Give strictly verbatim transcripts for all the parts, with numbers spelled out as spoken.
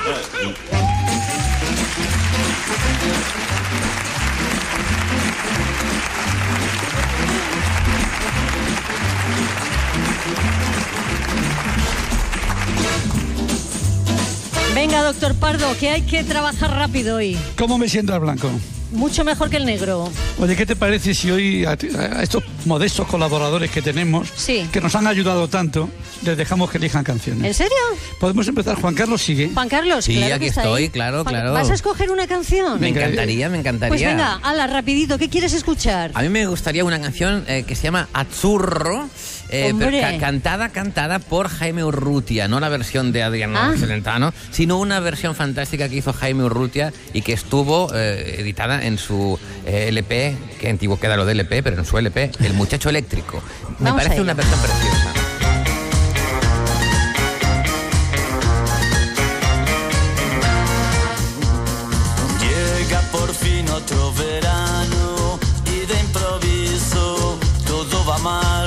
Venga, doctor Pardo, que hay que trabajar rápido hoy. ¿Cómo me siento al blanco? Mucho mejor que el negro. Oye, ¿qué te parece si hoy a, a estos modestos colaboradores que tenemos, sí. que nos han ayudado tanto, les dejamos que elijan canciones? ¿En serio? Podemos empezar. Juan Carlos sigue. Juan Carlos, sí, claro aquí que está estoy, ahí. claro, Juan, claro. ¿Vas a escoger una canción? Me encantaría, me encantaría. Pues venga, ala, rapidito, ¿qué quieres escuchar? A mí me gustaría una canción eh, que se llama Azzurro, eh, pero ca cantada, cantada por Jaime Urrutia, no la versión de Adriano ah. Celentano, sino una versión fantástica que hizo Jaime Urrutia y que estuvo eh, editada en su eh, L P, que antiguo queda lo de L P, pero en su L P, El Muchacho Eléctrico. Me Vamos parece una versión preciosa. Llega por fin otro verano y de improviso todo va mal.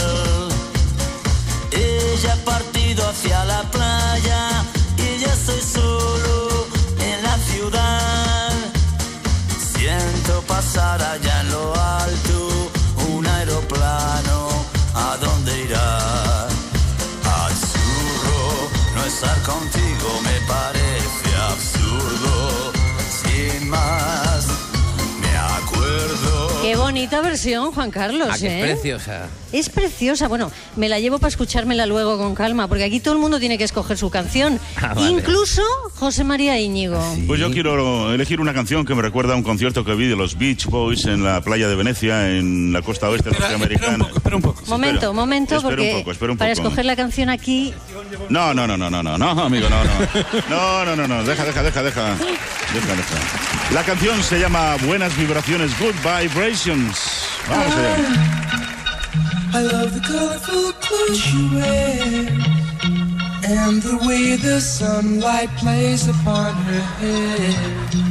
Ella ha partido hacia la playa y ya estoy solo en la ciudad. Siento pasar allá en lo alto un aeroplano. ¿A dónde irá? Azzurro, no estar contigo me parece absurdo. Sin más, me acuerdo. Qué bonita versión, Juan Carlos, ah, que ¿eh? Es preciosa. Es preciosa. Bueno, me la llevo para escuchármela luego con calma, porque aquí todo el mundo tiene que escoger su canción. Ah, vale. Incluso José María Íñigo. Sí. Pues yo quiero elegir una canción que me recuerda a un concierto que vi de los Beach Boys en la playa de Venecia, en la costa oeste norteamericana. Espera un poco, espera un poco. Momento, Espera, momento, espera porque un poco, espera un para poco. escoger la canción aquí... No, no, no, no, no, no, no, amigo, no, no. No, no, no, no, deja, deja, deja, deja. Deja, deja. La canción se llama Buenas Vibraciones, Good Vibrations. Vamos allá. I love the colorful clothes you wear and the way the sunlight plays upon her hair.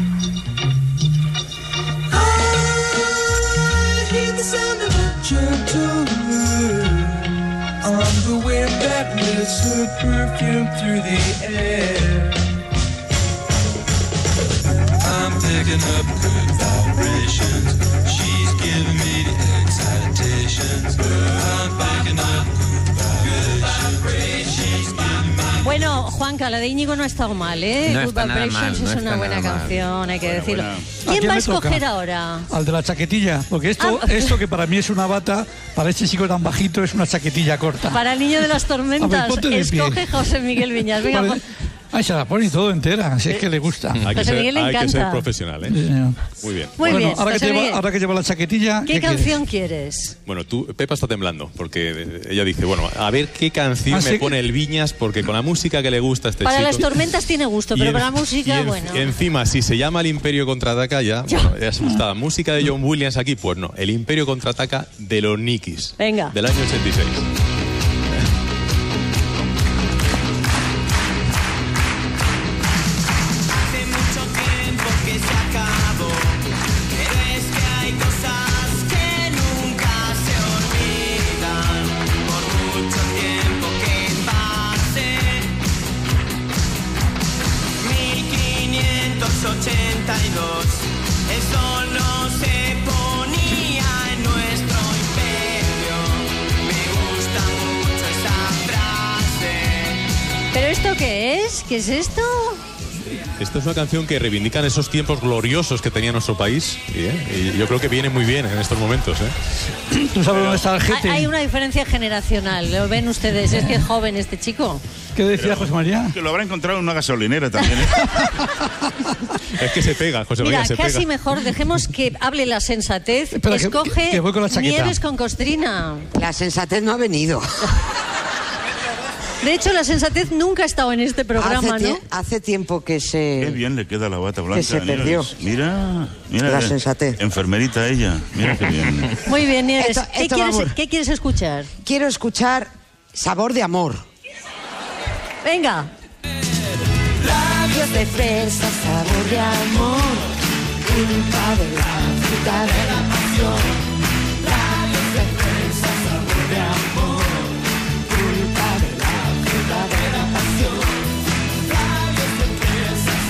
I hear the sound of a gentle wind on the wind that lifts her perfume through the air. I'm picking up good vibrations. She's giving me the excitations. I'm picking up good vibrations. She's giving me. Bueno, Juanca, la de Íñigo no ha estado mal, ¿eh? No Good está nada Vibrations mal, no es está una buena nada mal. canción, hay que Bueno, decirlo. buena. ¿A ¿Quién quién va a le toca? escoger ahora? Al de la chaquetilla, porque esto, Ah. esto que para mí es una bata, para este chico tan bajito es una chaquetilla corta. Para el niño de las A tormentas, ver, ponte de pie. escoge José Miguel Viñas. Venga, Vale. Juan- Ay, se la pone todo entera, si es que le gusta. Hay que, José ser, Miguel le hay que ser encanta. profesional, ¿eh? Sí, señor. Muy bien. Muy Bueno, bien, ahora que, José lleva, Miguel. ahora que lleva la chaquetilla, ¿Qué, ¿qué canción quieres? quieres? Bueno, tú, Pepa está temblando, porque ella dice, bueno, a ver qué canción Ah, me sí. pone el Viñas, porque con la música que le gusta a este Para chico... las tormentas tiene gusto, y pero en- para la y música, en- bueno. encima, si se llama El Imperio Contraataca ya, Ya. bueno, ya se está. Música de John Williams aquí, pues no. El Imperio Contraataca de los Nikis. Venga. Del año ochenta y seis. Hace mucho tiempo que se acabó, pero es que hay cosas que nunca se olvidan, por mucho tiempo que pase. mil quinientos ochenta y dos, el sol no se ponía en nuestro imperio. Me gusta mucho esa frase. ¿Pero esto qué es? ¿Qué es esto? Esta es una canción que reivindican esos tiempos gloriosos que tenía nuestro país. Y, ¿eh? y yo creo que viene muy bien en estos momentos. ¿eh? ¿Tú sabes dónde está el Hay, jete? hay una diferencia generacional, lo ven ustedes, es que es joven este chico. ¿Qué decía José María? Que lo habrá encontrado en una gasolinera también. ¿eh? Es que se pega, José Mira, María, se casi pega. mejor dejemos que hable la sensatez. Espera, que- Escoge que- que voy con la chaqueta. Nieves con Costrina. La sensatez no ha venido. De hecho, la sensatez nunca ha estado en este programa, hace, ¿no? tie- hace tiempo que Qué se... bien le queda la bata blanca. se Nieves. perdió. Mira, mira. La eh, sensatez. Enfermerita ella. Mira qué bien. Muy bien, Nieves. Esto- ¿Qué, esto va quieres, por- qué quieres escuchar? Quiero escuchar Sabor de Amor. Venga. Labios de fresa, sabor de amor, culpa de la fruta de la pasión. Labios de fresa, sabor de amor, culpa de la fruta de la pasión. Labios de fresa,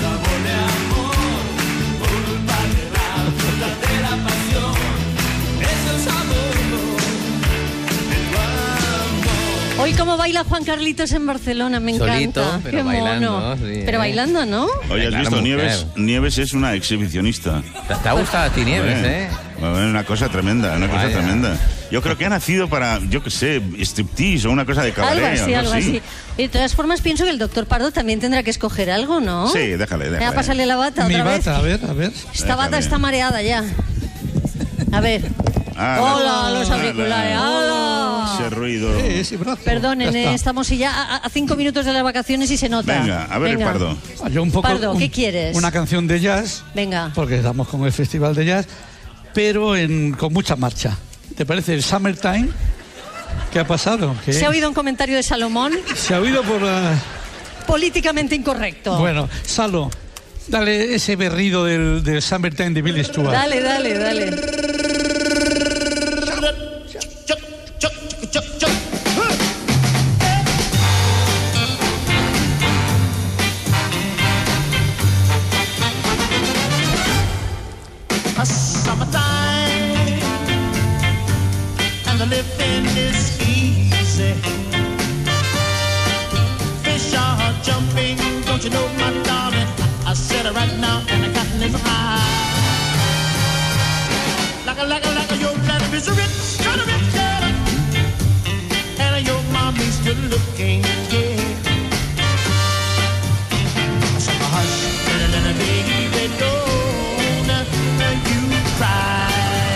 Hoy como baila Juan Carlitos en Barcelona, me encanta. Solito, pero Qué bailando, mono. sí, pero eh. bailando, ¿no? Oye, ¿has Claro, visto? mujer. Nieves, Nieves es una exhibicionista. ¿Te, te ha gustado a ti, Nieves, Bueno, eh? bueno, una cosa tremenda, una cosa Vaya. tremenda. Yo creo que ha nacido para, yo qué sé, striptease o una cosa de cabaret. Algo así, algo así. así. Y de todas formas, pienso que el doctor Pardo también tendrá que escoger algo, ¿no? Sí, déjale, déjale. Venga, pásale la bata Mi otra vez. bata, a ver, a ver. Esta bata Déjale. está mareada ya. A ver. Ah, Hola, la- los auriculares. Hola. Ese ruido. Sí, sí, brazo. Perdonen, Ya eh, está. estamos ya a, a cinco minutos de las vacaciones y se nota. Venga, a ver Venga. el Pardo. Ah, Yo un poco, Pardo, un- ¿qué quieres? Una canción de jazz, Venga. porque estamos con el Festival de Jazz, pero en- con mucha marcha. ¿Te parece el Summertime? ¿Qué ha pasado? ¿Qué? Se ha oído un comentario de Salomón Se ha oído por la... políticamente incorrecto. Bueno, Salo, dale ese berrido del, del Summertime de Billy Stewart. Dale, dale, dale. A summertime and the living is easy. Fish are jumping, don't you know, my darling? I said it right now, and the cotton is high. Like a, like a, like a, your daddy is a rich, kind of rich girl, and your mommy's good looking, yeah. So hush, little, little baby, don't you cry.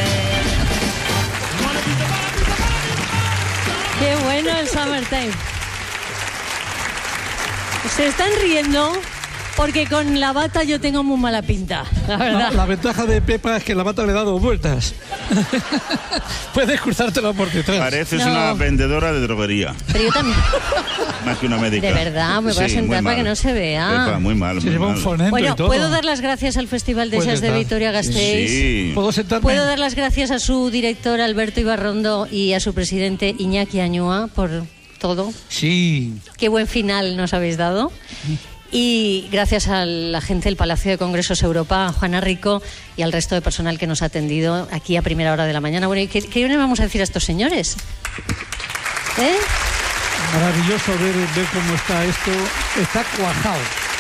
Wanna be the man, be the man, be the man. Qué bueno el Summertime. Se están riendo porque con la bata yo tengo muy mala pinta, la La, verdad. la ventaja de Pepa es que la bata le da dos vueltas. Puedes cruzártela por detrás. Pareces No. una vendedora de droguería, Pero yo también. más que una médica. De verdad, me voy a Sí, sentar muy para mal. que no se vea. Pepa, muy mal, Se muy lleva un mal. fonendo Bueno, y todo. ¿puedo dar las gracias al Festival de Puedes Jazz de dar. Vitoria-Gasteiz? Sí. ¿Puedo sentarme? ¿Puedo dar las gracias a su director Alberto Ibarrondo y a su presidente Iñaki Añúa por todo? Sí. Qué buen final nos habéis dado. Y gracias a la gente del Palacio de Congresos Europa, a Juana Rico y al resto de personal que nos ha atendido aquí a primera hora de la mañana. Bueno, ¿y qué, qué le vamos a decir a estos señores? ¿Eh? Maravilloso ver, ver cómo está esto. Está cuajado.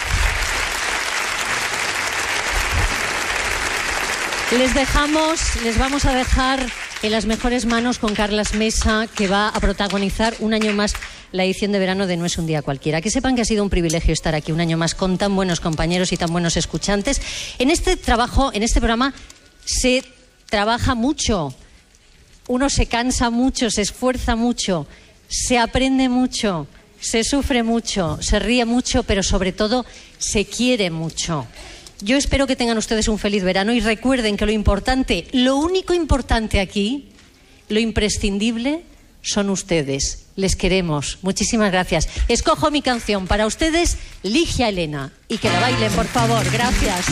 Les dejamos, les vamos a dejar en las mejores manos con Carlas Mesa, que va a protagonizar un año más la edición de verano de No es un día cualquiera. Que sepan que ha sido un privilegio estar aquí un año más con tan buenos compañeros y tan buenos escuchantes. En este trabajo, en este programa, se trabaja mucho. Uno se cansa mucho, se esfuerza mucho, se aprende mucho, se sufre mucho, se ríe mucho, pero sobre todo se quiere mucho. Yo espero que tengan ustedes un feliz verano y recuerden que lo importante, lo único importante aquí, lo imprescindible, son ustedes. Les queremos. Muchísimas gracias. Escojo mi canción para ustedes, Ligia Elena. Y que la bailen, por favor. Gracias.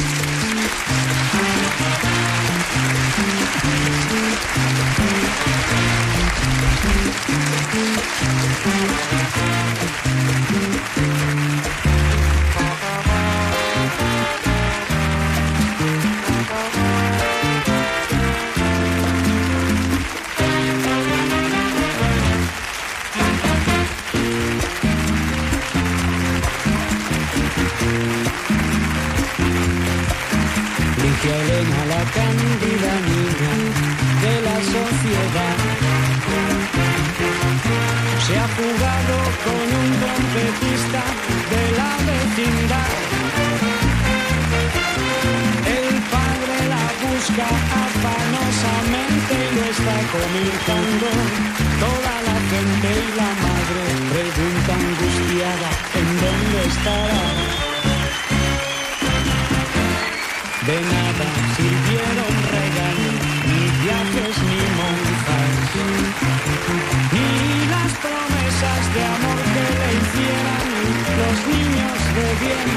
Ligia Elena, la cándida niña de la sociedad, se ha jugado con un trompetista de la vecindad. El padre la busca afanosamente y lo está comentando toda la gente, y la madre pregunta angustiada en dónde estará. De nada sirvieron regalos, ni viajes, ni monjas, ni las promesas de amor que le hicieran los niños de bien.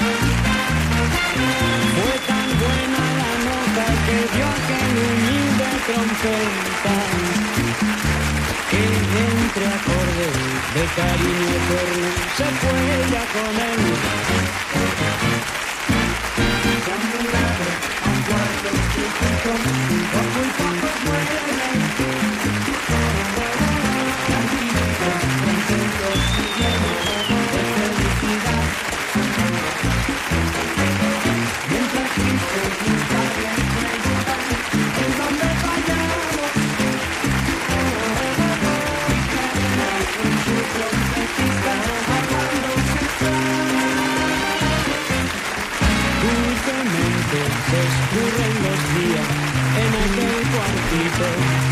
Fue tan buena la nota que dio aquel humilde trompeta, que entre acordes de cariño eterno se fue ella con él. Por muy pocos mueren, mundo.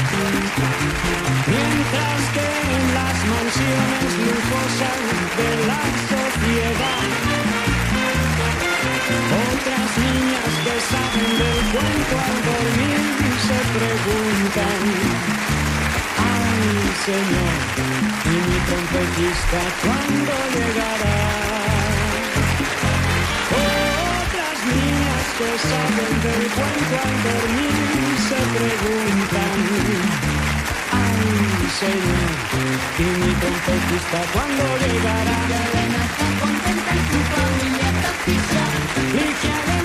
Mientras que en las mansiones lujosas de la sociedad, otras niñas que saben del cuento al dormir se preguntan: ay, Señor, ¿y mi trompetista cuándo llegará? Otras niñas que saben del cuento al dormir se preguntan: ay, Señor, ¿y mi trompetista cuándo llegará? Elena está contenta en su familia está oficial. Y que